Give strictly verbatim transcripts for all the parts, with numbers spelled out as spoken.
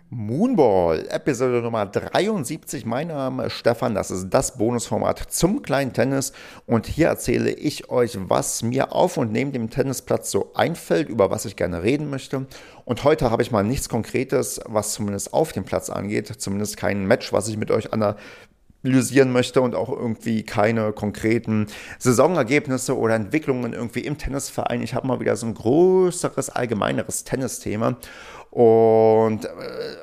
Moonball, Episode Nummer dreiundsiebzig. Mein Name ist Stefan, das ist das Bonusformat zum kleinen Tennis und hier erzähle ich euch, was mir auf und neben dem Tennisplatz so einfällt, über was ich gerne reden möchte. Und heute habe ich mal nichts Konkretes, was zumindest auf dem Platz angeht, zumindest kein Match, was ich mit euch analysieren möchte und auch irgendwie keine konkreten Saisonergebnisse oder Entwicklungen irgendwie im Tennisverein. Ich habe mal wieder so ein größeres, allgemeineres Tennisthema. Und äh,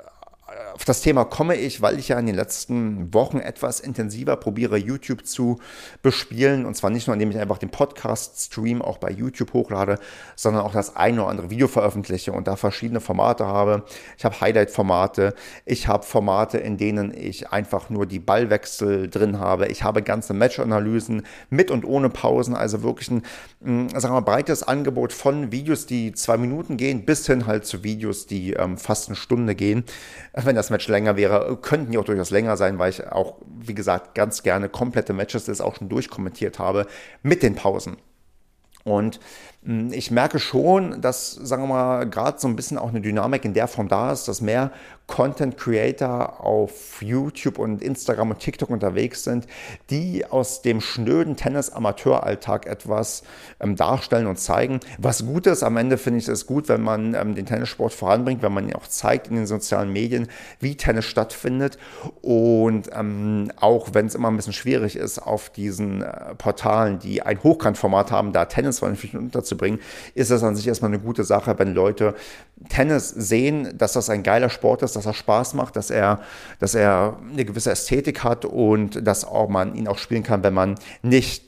auf das Thema komme ich, weil ich ja in den letzten Wochen etwas intensiver probiere, YouTube zu bespielen. Und zwar nicht nur, indem ich einfach den Podcast-Stream auch bei YouTube hochlade, sondern auch das eine oder andere Video veröffentliche und da verschiedene Formate habe. Ich habe Highlight-Formate, ich habe Formate, in denen ich einfach nur die Ballwechsel drin habe. Ich habe ganze Match-Analysen mit und ohne Pausen, also wirklich ein, mh, sagen wir mal, breites Angebot von Videos, die zwei Minuten gehen, bis hin halt zu Videos, die ähm, fast eine Stunde gehen. Wenn das Match länger wäre, könnten die auch durchaus länger sein, weil ich auch, wie gesagt, ganz gerne komplette Matches das auch schon durchkommentiert habe mit den Pausen. Und ich merke schon, dass, sagen wir mal, gerade so ein bisschen auch eine Dynamik in der Form da ist, dass mehr Content Creator auf YouTube und Instagram und TikTok unterwegs sind, die aus dem schnöden Tennis-Amateuralltag etwas ähm, darstellen und zeigen. Was gut ist, am Ende finde ich es gut, wenn man ähm, den Tennissport voranbringt, wenn man auch zeigt in den sozialen Medien, wie Tennis stattfindet. Und ähm, auch wenn es immer ein bisschen schwierig ist, auf diesen äh, Portalen, die ein Hochkantformat haben, da Tennis vernünftig unterzubringen, ist das an sich erstmal eine gute Sache, wenn Leute Tennis sehen, dass das ein geiler Sport ist, dass er Spaß macht, dass er, dass er eine gewisse Ästhetik hat und dass auch man ihn auch spielen kann, wenn man nicht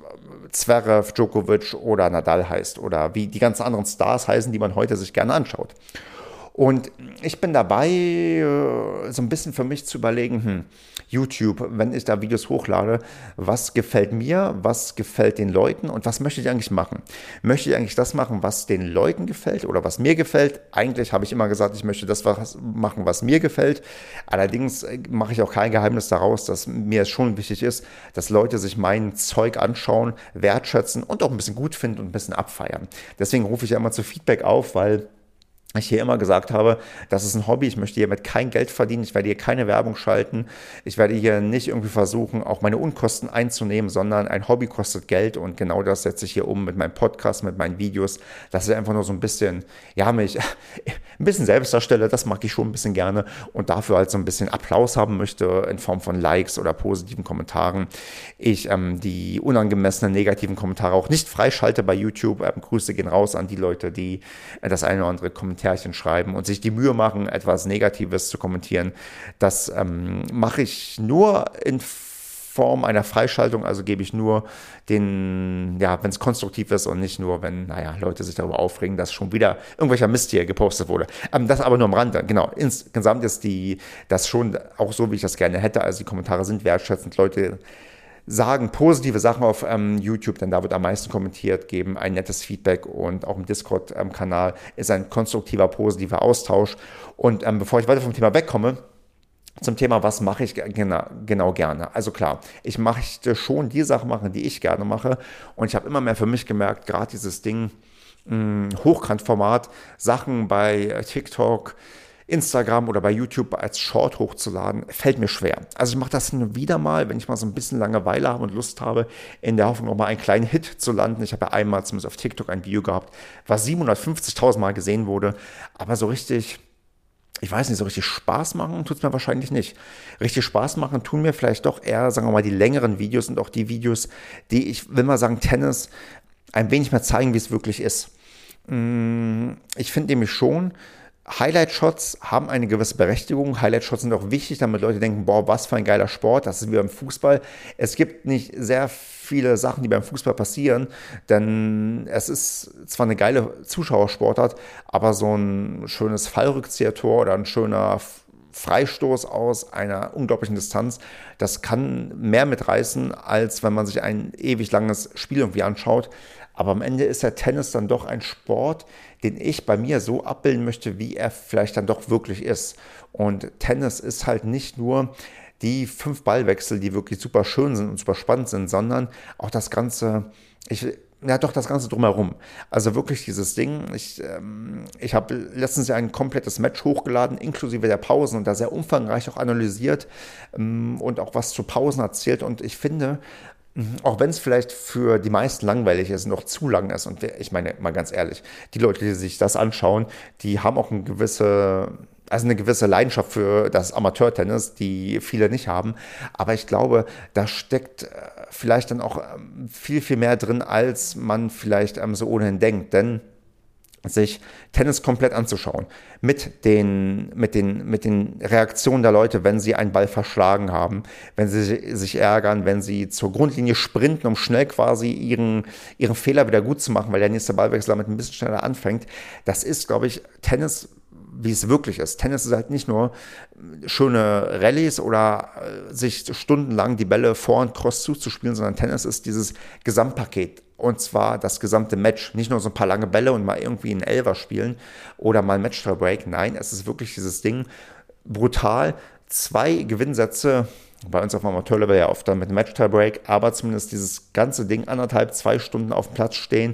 Zverev, Djokovic oder Nadal heißt oder wie die ganzen anderen Stars heißen, die man heute sich gerne anschaut. Und ich bin dabei, so ein bisschen für mich zu überlegen, hm, YouTube, wenn ich da Videos hochlade, was gefällt mir, was gefällt den Leuten und was möchte ich eigentlich machen? Möchte ich eigentlich das machen, was den Leuten gefällt oder was mir gefällt? Eigentlich habe ich immer gesagt, ich möchte das machen, was mir gefällt. Allerdings mache ich auch kein Geheimnis daraus, dass mir es schon wichtig ist, dass Leute sich mein Zeug anschauen, wertschätzen und auch ein bisschen gut finden und ein bisschen abfeiern. Deswegen rufe ich ja immer zu Feedback auf, weil ich hier immer gesagt habe, das ist ein Hobby, ich möchte hiermit kein Geld verdienen, ich werde hier keine Werbung schalten, ich werde hier nicht irgendwie versuchen, auch meine Unkosten einzunehmen, sondern ein Hobby kostet Geld und genau das setze ich hier um mit meinem Podcast, mit meinen Videos, dass ich einfach nur so ein bisschen, ja, mich ein bisschen selbst darstelle, das mag ich schon ein bisschen gerne und dafür halt so ein bisschen Applaus haben möchte in Form von Likes oder positiven Kommentaren. Ich ähm, die unangemessenen negativen Kommentare auch nicht freischalte bei YouTube, ähm, Grüße gehen raus an die Leute, die äh, das eine oder andere Kommentar schreiben und sich die Mühe machen, etwas Negatives zu kommentieren. Das ähm, mache ich nur in Form einer Freischaltung, also gebe ich nur den, ja, wenn es konstruktiv ist und nicht nur, wenn, naja, Leute sich darüber aufregen, dass schon wieder irgendwelcher Mist hier gepostet wurde. Ähm, das aber nur am Rande, genau. Insgesamt ist die, das schon auch so, wie ich das gerne hätte. Also die Kommentare sind wertschätzend, Leute sagen positive Sachen auf ähm, YouTube, denn da wird am meisten kommentiert, geben ein nettes Feedback und auch im Discord-Kanal ähm, ist ein konstruktiver, positiver Austausch. Und ähm, bevor ich weiter vom Thema wegkomme, zum Thema, was mache ich genau, genau gerne? Also klar, ich möchte schon die Sachen machen, die ich gerne mache und ich habe immer mehr für mich gemerkt, gerade dieses Ding, mh, Hochkantformat, Sachen bei TikTok, Instagram oder bei YouTube als Short hochzuladen, fällt mir schwer. Also ich mache das hin und wieder mal, wenn ich mal so ein bisschen Langeweile habe und Lust habe, in der Hoffnung, nochmal einen kleinen Hit zu landen. Ich habe ja einmal zumindest auf TikTok ein Video gehabt, was siebenhundertfünfzigtausend Mal gesehen wurde, aber so richtig, ich weiß nicht, so richtig Spaß machen tut es mir wahrscheinlich nicht. Richtig Spaß machen tun mir vielleicht doch eher, sagen wir mal, die längeren Videos und auch die Videos, die, ich will mal sagen, Tennis ein wenig mehr zeigen, wie es wirklich ist. Ich finde nämlich schon, Highlight-Shots haben eine gewisse Berechtigung. Highlight-Shots sind auch wichtig, damit Leute denken, boah, was für ein geiler Sport, das ist wie beim Fußball. Es gibt nicht sehr viele Sachen, die beim Fußball passieren, denn es ist zwar eine geile Zuschauersportart, aber so ein schönes Fallrückzieher-Tor oder ein schöner Freistoß aus einer unglaublichen Distanz, das kann mehr mitreißen, als wenn man sich ein ewig langes Spiel irgendwie anschaut. Aber am Ende ist der Tennis dann doch ein Sport, den ich bei mir so abbilden möchte, wie er vielleicht dann doch wirklich ist. Und Tennis ist halt nicht nur die fünf Ballwechsel, die wirklich super schön sind und super spannend sind, sondern auch das Ganze, ich ja, doch das Ganze drumherum. Also wirklich dieses Ding. Ich, ähm, ich habe letztens ja ein komplettes Match hochgeladen, inklusive der Pausen und da sehr umfangreich auch analysiert ähm, und auch was zu Pausen erzählt. Und ich finde, auch wenn es vielleicht für die meisten langweilig ist, noch zu lang ist. Und ich meine, mal ganz ehrlich, die Leute, die sich das anschauen, die haben auch eine gewisse, also eine gewisse Leidenschaft für das Amateurtennis, die viele nicht haben. Aber ich glaube, da steckt äh, vielleicht dann auch ähm, viel, viel mehr drin, als man vielleicht ähm, so ohnehin denkt. Denn sich Tennis komplett anzuschauen. Mit den, mit den, mit den Reaktionen der Leute, wenn sie einen Ball verschlagen haben, wenn sie sich ärgern, wenn sie zur Grundlinie sprinten, um schnell quasi ihren, ihren Fehler wieder gut zu machen, weil der nächste Ballwechsel damit ein bisschen schneller anfängt. Das ist, glaube ich, Tennis, wie es wirklich ist. Tennis ist halt nicht nur schöne Rallyes oder äh, sich stundenlang die Bälle vor und cross zuzuspielen, sondern Tennis ist dieses Gesamtpaket. Und zwar das gesamte Match. Nicht nur so ein paar lange Bälle und mal irgendwie einen Elfer spielen oder mal ein Match-Break. Nein, es ist wirklich dieses Ding brutal. Zwei Gewinnsätze, bei uns auf dem Amateurlevel ja oft dann mit einem Match-Break, aber zumindest dieses ganze Ding anderthalb, zwei Stunden auf dem Platz stehen,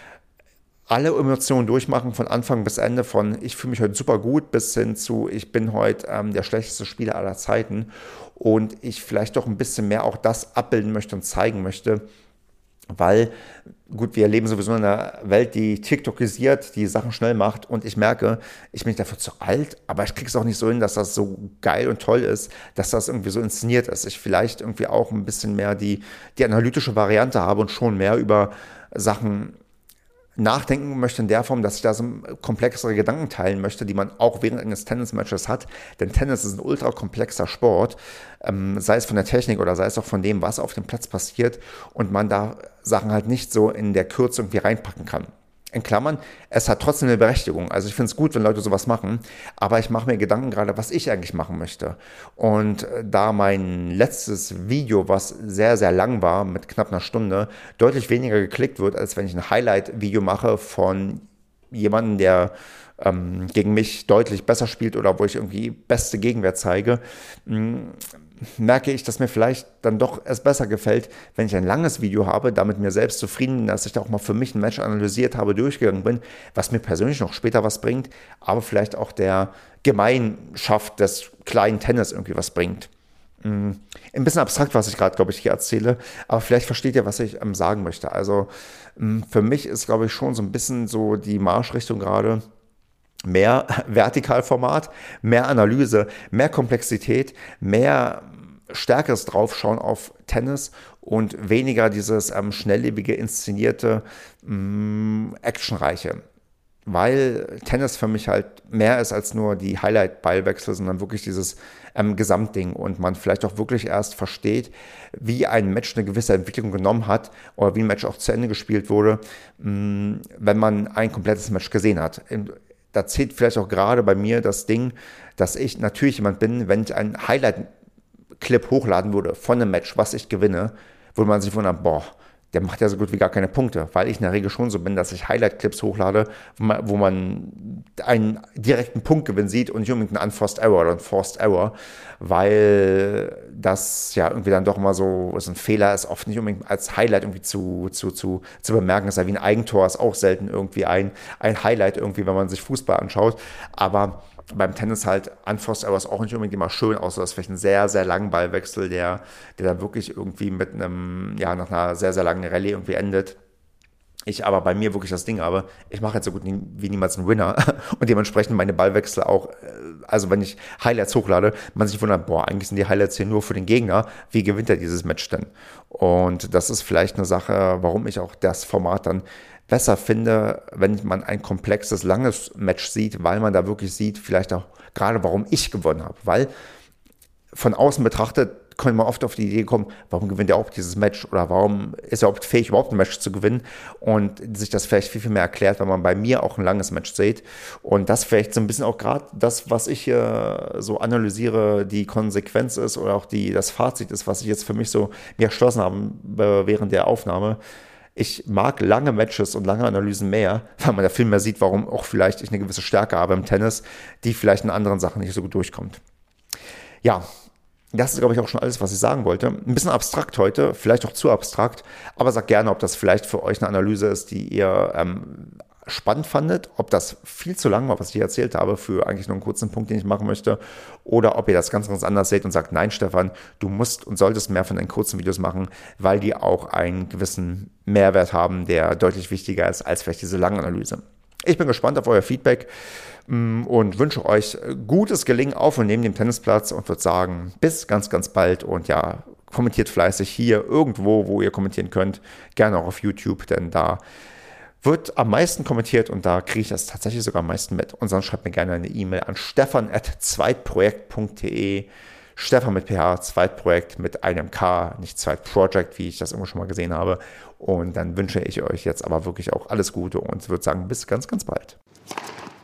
alle Emotionen durchmachen, von Anfang bis Ende, von ich fühle mich heute super gut bis hin zu ich bin heute ähm, der schlechteste Spieler aller Zeiten und ich vielleicht doch ein bisschen mehr auch das abbilden möchte und zeigen möchte, weil, gut, wir leben sowieso in einer Welt, die TikTokisiert, die Sachen schnell macht und ich merke, ich bin dafür zu alt, aber ich kriege es auch nicht so hin, dass das so geil und toll ist, dass das irgendwie so inszeniert ist. Ich vielleicht irgendwie auch ein bisschen mehr die, die analytische Variante habe und schon mehr über Sachen nachdenken möchte in der Form, dass ich da so komplexere Gedanken teilen möchte, die man auch während eines Tennismatches hat. Denn Tennis ist ein ultra komplexer Sport, ähm, sei es von der Technik oder sei es auch von dem, was auf dem Platz passiert und man da Sachen halt nicht so in der Kürze irgendwie reinpacken kann. In Klammern, es hat trotzdem eine Berechtigung. Also ich finde es gut, wenn Leute sowas machen, aber ich mache mir Gedanken gerade, was ich eigentlich machen möchte. Und da mein letztes Video, was sehr, sehr lang war, mit knapp einer Stunde, deutlich weniger geklickt wird, als wenn ich ein Highlight-Video mache von jemandem, der ähm, gegen mich deutlich besser spielt oder wo ich irgendwie beste Gegenwehr zeige, mh, merke ich, dass mir vielleicht dann doch es besser gefällt, wenn ich ein langes Video habe, damit mir selbst zufrieden bin, dass ich da auch mal für mich ein Match analysiert habe, durchgegangen bin, was mir persönlich noch später was bringt, aber vielleicht auch der Gemeinschaft des kleinen Tennis irgendwie was bringt. Ein bisschen abstrakt, was ich gerade, glaube ich, hier erzähle, aber vielleicht versteht ihr, was ich ähm, sagen möchte. Also für mich ist, glaube ich, schon so ein bisschen so die Marschrichtung gerade, mehr Vertikalformat, mehr Analyse, mehr Komplexität, mehr stärkeres Draufschauen auf Tennis und weniger dieses ähm, schnelllebige, inszenierte, ähm, actionreiche. Weil Tennis für mich halt mehr ist als nur die Highlight-Ballwechsel, sondern wirklich dieses ähm, Gesamtding und man vielleicht auch wirklich erst versteht, wie ein Match eine gewisse Entwicklung genommen hat oder wie ein Match auch zu Ende gespielt wurde, mh, wenn man ein komplettes Match gesehen hat. Da zählt vielleicht auch gerade bei mir das Ding, dass ich natürlich jemand bin, wenn ich einen Highlight-Clip hochladen würde von einem Match, was ich gewinne, würde man sich wundern, boah, der macht ja so gut wie gar keine Punkte, weil ich in der Regel schon so bin, dass ich Highlight-Clips hochlade, wo man, wo man einen direkten Punktgewinn sieht und nicht unbedingt einen Unforced Error oder einen Forced Error, weil das ja irgendwie dann doch immer so, so ein Fehler ist, oft nicht unbedingt als Highlight irgendwie zu, zu, zu, zu bemerken. Das ist ja wie ein Eigentor, ist auch selten irgendwie ein, ein Highlight irgendwie, wenn man sich Fußball anschaut, aber beim Tennis halt Unforced Error ist auch nicht unbedingt immer schön, außer das ist vielleicht ein sehr, sehr langen Ballwechsel, der, der dann wirklich irgendwie mit einem, ja, nach einer sehr, sehr langen Rallye irgendwie endet. Ich aber bei mir wirklich das Ding habe, ich mache jetzt so gut wie niemals einen Winner und dementsprechend meine Ballwechsel auch, also wenn ich Highlights hochlade, man sich wundert, boah, eigentlich sind die Highlights hier nur für den Gegner, wie gewinnt er dieses Match denn? Und das ist vielleicht eine Sache, warum ich auch das Format dann besser finde, wenn man ein komplexes, langes Match sieht, weil man da wirklich sieht, vielleicht auch gerade, warum ich gewonnen habe. Weil von außen betrachtet kann man oft auf die Idee kommen, warum gewinnt er überhaupt dieses Match oder warum ist er überhaupt fähig, überhaupt ein Match zu gewinnen und sich das vielleicht viel, viel mehr erklärt, wenn man bei mir auch ein langes Match sieht. Und das vielleicht so ein bisschen auch gerade das, was ich hier so analysiere, die Konsequenz ist oder auch die, das Fazit ist, was ich jetzt für mich so mir erschlossen habe während der Aufnahme. Ich mag lange Matches und lange Analysen mehr, weil man da viel mehr sieht, warum auch vielleicht ich eine gewisse Stärke habe im Tennis, die vielleicht in anderen Sachen nicht so gut durchkommt. Ja, Das ist, glaube ich, auch schon alles, was ich sagen wollte. Ein bisschen abstrakt heute, vielleicht auch zu abstrakt, aber sagt gerne, ob das vielleicht für euch eine Analyse ist, die ihr ähm, spannend fandet, ob das viel zu lang war, was ich hier erzählt habe, für eigentlich nur einen kurzen Punkt, den ich machen möchte, oder ob ihr das ganz, ganz anders seht und sagt, nein, Stefan, du musst und solltest mehr von deinen kurzen Videos machen, weil die auch einen gewissen Mehrwert haben, der deutlich wichtiger ist als vielleicht diese lange Analyse. Ich bin gespannt auf euer Feedback und wünsche euch gutes Gelingen auf und neben dem Tennisplatz und würde sagen, bis ganz, ganz bald und ja, kommentiert fleißig hier irgendwo, wo ihr kommentieren könnt, gerne auch auf YouTube, denn da wird am meisten kommentiert und da kriege ich das tatsächlich sogar am meisten mit. Und sonst schreibt mir gerne eine E-Mail an stefan at zweitprojekt punkt de. Stefan mit P H, Zweitprojekt mit einem K, nicht Zweitproject, wie ich das immer schon mal gesehen habe. Und dann wünsche ich euch jetzt aber wirklich auch alles Gute und würde sagen, bis ganz, ganz bald.